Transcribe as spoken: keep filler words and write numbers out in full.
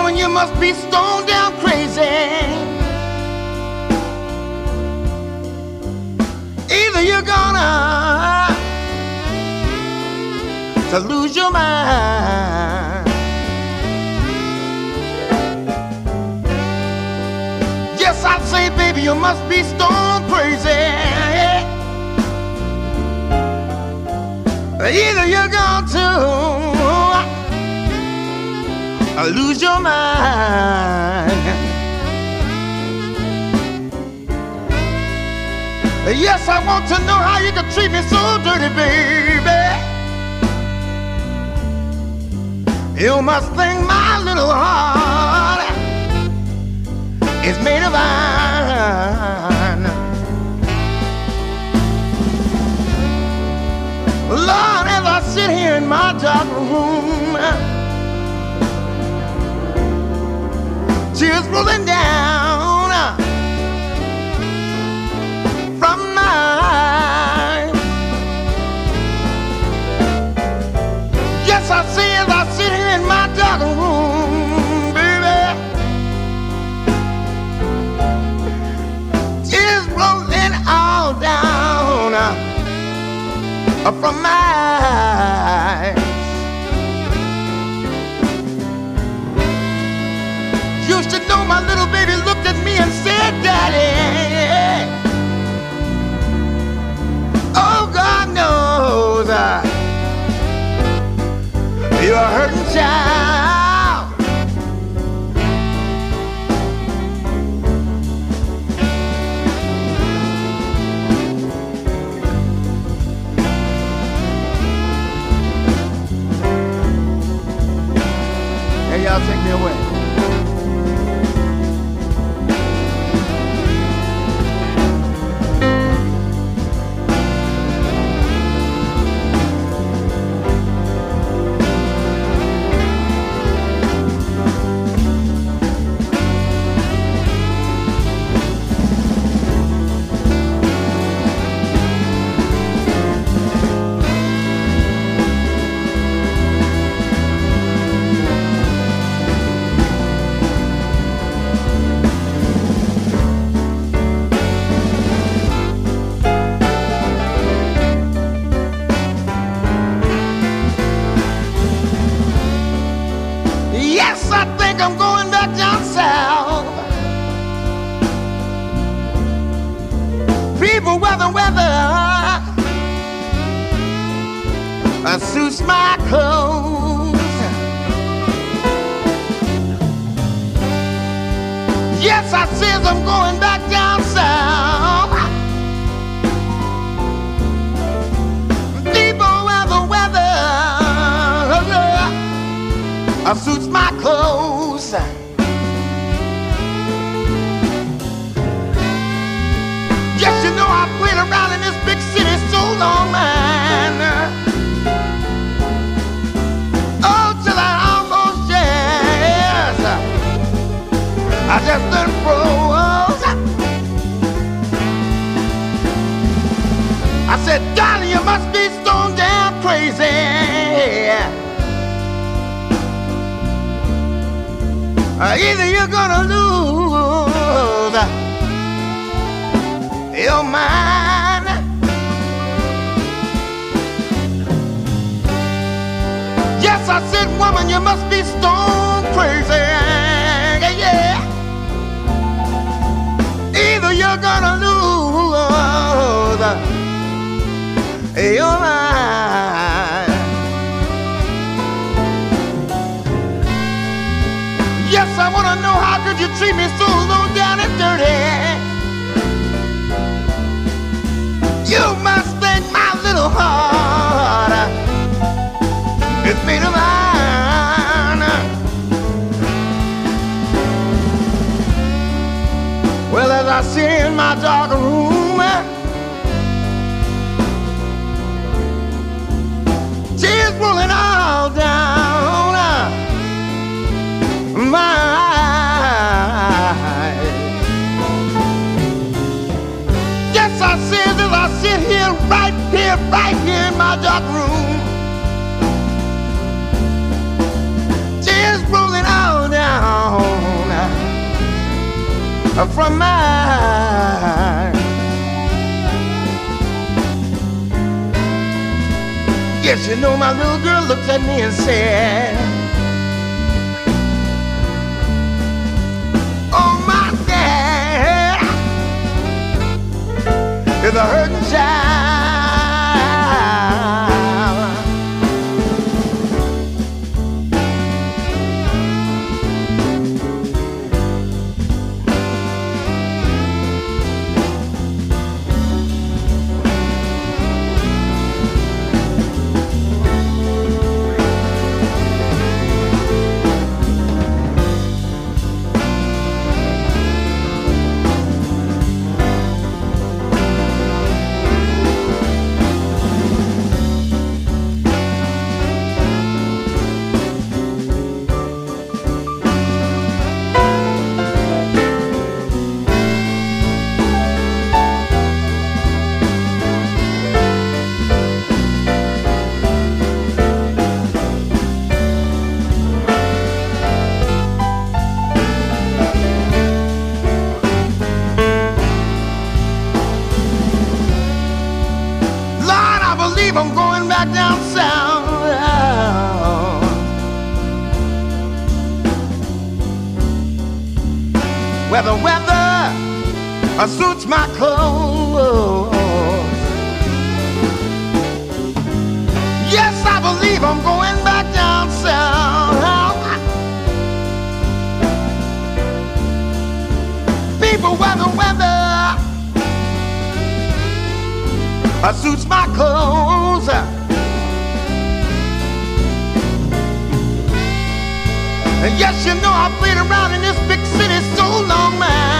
woman, you must be stoned down crazy. Either you're gonna to lose your mind. Yes, I say, baby, you must be stone crazy. Either you're going to uh, lose your mind. Yes, I want to know how you can treat me so dirty, baby. You must think my little heart is made of iron. Lord, as I sit here in my dark room, tears rolling down from my eyes. Yes, I see as I sit here in my dark room, baby, tears rolling all down from my eyes. Used to know my little baby looked at me and said, Daddy, oh, God knows uh, you're a hurting child. Hey, y'all, take me away. I'm going back down south. People, weather, weather uh, suits my clothes. Yes, I says I'm going back down south. People, weather, weather uh, suits my clothes. Yes, you know I played around in this big city so long, man. Oh, till I almost, yes, I just done froze. I said, darling, you must be stone down crazy. Uh, either you're gonna lose your mind. Yes, I said, woman, you must be stone crazy. Yeah, yeah. Either you're gonna lose your mind. Yes, I wanna know how could you treat me so low down and dirty. You must think my little heart is made of iron. Well, as I sit in my dark room, tears rolling all down my eyes. Yes, I said as I sit here, right here, right here in my dark room, tears rolling all down from mine. Yes, you know my little girl looked at me and said, oh, my dad is a hurting child. I'm going back down south where the weather uh, suits my clothes. Yes, I believe I'm going back down south. People, where the weather uh, suits my clothes. And yes, you know I played around in this big city so long, man.